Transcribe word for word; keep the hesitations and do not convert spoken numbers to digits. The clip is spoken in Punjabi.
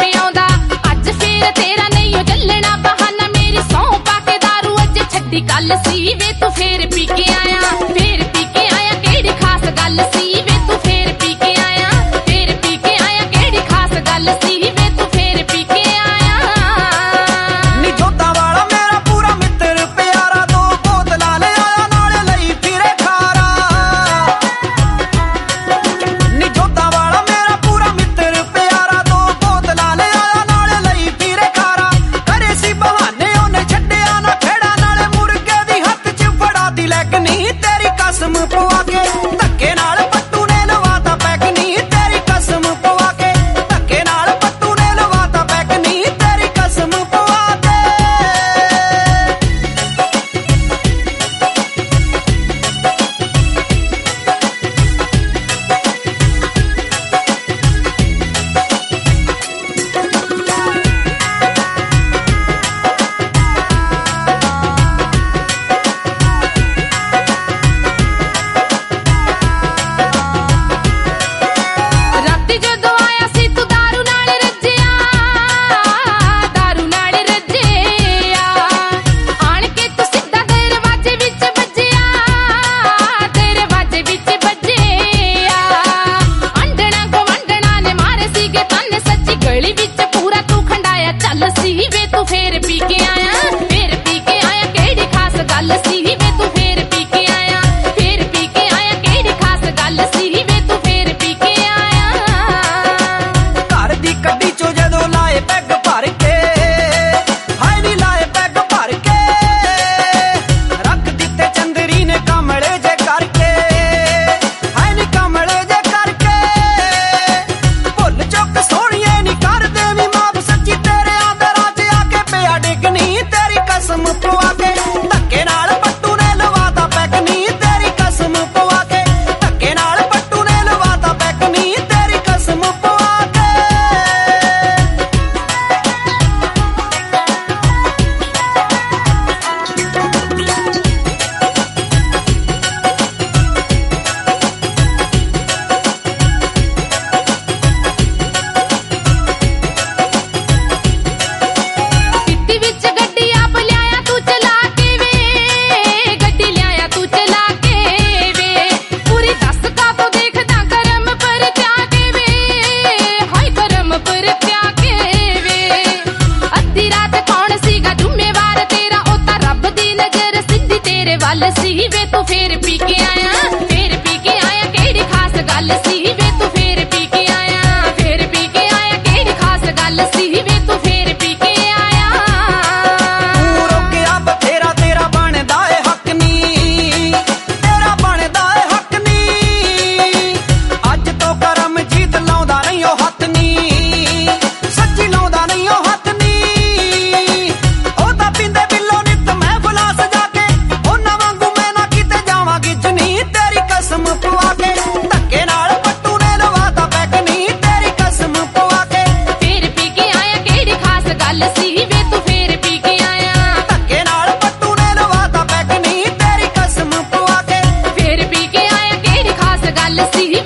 ਪਿਆਉਂਦਾ ਅੱਜ ਫੇਰ ਤੇਰਾ ਨਹੀਂ ਉਹ ਚੱਲਣਾ ਬਹਾਨਾ ਮੇਰੀ ਸਹੁੰ ਪਾ ਕੇ ਦਾਰੂ ਅੱਜ ਛੱਡੀ ਕੱਲ ਸੀ ਵੇ ਤੂੰ ਫੇਰ ਪੀ ਕੇ ਆਇਆ ਫੇਰ ਪੀ ਕੇ ਆਇਆ ਕਿਹੜੀ ਖਾਸ ਗੱਲ ਸੀ ਵੇ ਤੂੰ ਫੇਰ ਪੀ ਕੇ ਆਇਆ ਫੇਰ ਪੀ ਕੇ ਆਇਆ ਕਿਹੜੀ ਖਾਸ ਗੱਲ ਸੀ ਵੇ ਤੂੰ ਫੇਰ ਪੀ ਕੇ ਆਇਆ ਨੀ ਜੋਧਾ ਵਾਲਾ ਮੇਰਾ ਪੂਰਾ ਮਿੱਤਰ ਪਿਆਰਾ ਦੋ ਬੋਤਲਾਂ ਲੈ ਆਇਆ ਨਾਲੇ ਲਈ ਫਿਰੇ ਖਾਰਾ ਨੀ ਜੋਧਾ ਵਾਲਾ ਮੇਰਾ ਪੂਰਾ ਮਿੱਤਰ ਪਿਆਰਾ ਦੋ ਬੋਤਲਾਂ ਲੈ ਆਇਆ ਨਾਲੇ ਲਈ ਫਿਰੇ ਖਾਰਾ ਕਰੇ ਸੀ ਬਹਾਨੇ ਉਹਨੇ ਛੱਡਿਆ ਨਾ ਖੇੜਾ ਨਾਲੇ ਮੁਰਗੇ ਦੀ ਹੱਥ 'ਚ ਫੜਾ ਦੀ ਲੈਕ ਨਹੀਂ ਤੇਰੀ ਕਸਮ ਪਵਾ ਕੇ ਧੱਕੇ ਨਾਲ ਪੱਟੂ ਨੇ ਲਵਾਤਾ ਪੈਕ ਨਹੀਂ ਤੇਰੀ ਕਸਮ ਪਵਾ ਕੇ ਧੱਕੇ ਨਾਲ ਪੱਟੂ ਨੇ ਲਵਾਤਾ ਪੈਕ ਨਹੀਂ ਤੇਰੀ ਕਸਮ ਪਵਾ ਕੇ ਰਾਤੀ ਜਦੋਂ ਆਇਆ ਸੀ ਤੂੰ ਦਾਰੂ ਨਾਲ ਰੱਜਿਆ ਦਾਰੂ ਨਾਲ ਰੱਜਿਆ ਆਣ ਕੇ ਤੂੰ ਸਿੱਧਾ ਦਰਵਾਜ਼ੇ ਵਿੱਚ ਵੱਜਿਆ ਦਰਵਾਜ਼ੇ ਵਿੱਚ ਵੱਜਿਆ ਅੰਡਣਾ ਗਵੰਡਣਾ ਨੇ ਮਾਰੇ ਸੀਗੇ ਤਨ ਸੱਚੀ ਗਲੀ ਵਿੱਚ ਪੂਰਾ ਤੂੰ ਖੰਡਾਇਆ ਚੱਲ ਸੀ ਵੇ ਤੂੰ ਫੇਰ ਪੀ ਕੇ ਆਇਆ ਫੇਰ ਪੀ ਕੇ ਆਇਆ ਕਿਹੜੀ ਖਾਸ ਗੱਲ ਸੀ ਵੇ ਤੂੰ ਫੇਰ ਪੀ ਕੇ ਆਇਆ ਫੇਰ ਪੀ ਕੇ ਆਇਆ ਕਿਹੜੀ ਖਾਸ ਗੱਲ ਸੀ ਵੇ ਤੂੰ ਫੇਰ ਪੀ ਕੇ ਆਇਆ ਘਰ ਦੀ ਕੱਢੀ ਚੋਂ ਜਦੋਂ ਲਾਏ ਪੈਗ ਭਰ ਕੇ ਹਾਏ ਨੀ ਲਾਏ ਪੈਗ ਭਰ ਕੇ ਰੱਖ ਦਿੱਤੇ ਚੰਦਰੀ ਨੇ ਕਮਲੇ ਜੇ ਕਰਕੇ ਹਾਏ ਨੀ ਕਮਲੇ ਜੇ ਕਰਕੇ ਭੁੱਲ ਚੁੱਕ ਸੋਹਣੀਏ ਨੀ ਕਰ ਦੇਵੀਂ ਮਾਫ ਸੱਚੀ ਤੇਰੇ ਆਂਦਰਾਂ 'ਚ ਆ ਕੇ ਪਿਆ ਡਿੱਗਣੀ ਤੇਰੀ ਕਸਮ ਪਵਾ ਕੇ ਧੱਕੇ ਨਾਲ ਪੱਟੂ ਨੇ ਲਵਾਤਾ ਪੈਕ ਨਹੀਂ ਤੇਰੀ ਕਸਮ ਪਵਾ ਕੇ ਧੱਕੇ ਨਾਲ ਪੱਟੂ ਨੇ ਲਵਾਤਾ ਪੈਕ ਨਹੀਂ ਤੇਰੀ ਕਸਮ ਪਵਾ ਕੇ ਪਿੱਤੀ ਵਿੱਚ ਗੱਡੀ ਆਪ ਲਿਆਇਆ ਤੂੰ ਚਲਾ ਕੇ ਵੇ ਗੱਡੀ ਲਿਆਇਆ ਤੂੰ ਚਲਾ ਕੇ ਵੇ ਪੂਰੀ ਦੱਸ ਕਾਤੋਂ ਦੇਖਦਾ ਕਰਮ ਪਰ ਕਿਆ ਕੇ ਵੇ ਹਾਏ ਕਰਮ ਪਰ ਕਿਆ ਕੇ ਵੇ ਅੱਧੀ ਰਾਤ ਕੌਣ ਸੀਗਾ ਜ਼ਿੰਮੇਵਾਰ ਤੇਰਾ ਉਹ ਤਾਂ ਰੱਬ ਦੀ ਨਜ਼ਰ ਸਿੱਧੀ ਤੇਰੇ ਵੱਲ ਸੀ ਵੇ ਤੂੰ ਫੇਰ ਪੀ ਕੇ ਆਇਆ ਫੇਰ ਪੀ ਕੇ ਆਇਆ ਕਿਹੜੀ ਖਾਸ ਗੱਲ ਸੀ ਵੇ ਤੂੰ ਫੇਰ ਪੀ ਕੇ ਆਇਆ ਫੇਰ ਪੀ ਕੇ ਆਇਆ ਕਿਹੜੀ ਖਾਸ ਗੱਲ ਸੀ ਵੇ ਤੂੰ ਫੇਰ ਪੀ ਕੇ ਆਇਆ ਤੂੰ ਰੋਕਿਆ ਬਥੇਰਾ ਤੇਰਾ ਬਣਦਾ ਏ ਹੱਕ ਨੀ ਤੇਰਾ ਬਣਦਾ ਏ ਹੱਕ ਨੀ ਅੱਜ ਤੋਂ ਕਰਮ ਜੀਤ ਲਾਉਂਦਾ ਨਹੀਂ ਉਹ ਹੱਥ ਨੀ ਸੱਚੀ ਲਾਉਂਦਾ ਨਹੀਂ ਉਹ ਹੱਥ ਨੀ ਉਹ ਤਾਂ ਪੀਂਦੇ ਬਿੱਲੋ ਨਿੱਤ ਮੈਂ ਫੁਲਾ ਸਜਾ ਕੇ ਉਹਨਾਂ ਵਾਂਗੂ ਮੈਂ ਨਾ ਕਿਤੇ ਜਾਵਾਂ ਗਿੱਜਣੀ ਤੇਰੀ ਕਸਮ ਪਵਾ ਕੇ ਧੱਕੇ ਨਾਲ ਪੱਟੂ ਨੇ ਲਵਾਤਾ ਪੈਕ ਨਹੀਂ ਤੇਰੀ ਕਸਮ ਪਵਾ ਕੇ ਫੇਰ ਪੀ ਕੇ ਆਇਆ ਕਿਹੜੀ ਖਾਸ ਗੱਲ ਸੀ ਵੇ ਤੂੰ ਫੇਰ ਪੀ ਕੇ ਆਇਆ ਧੱਕੇ ਨਾਲ ਪੱਟੂ ਨੇ ਲਵਾਤਾ ਪੈਕ ਨਹੀਂ ਤੇਰੀ ਕਸਮ ਪਵਾ ਕੇ ਫੇਰ ਪੀ ਕੇ ਆਇਆ ਕਿਹੜੀ ਖਾਸ ਗੱਲ ਸੀ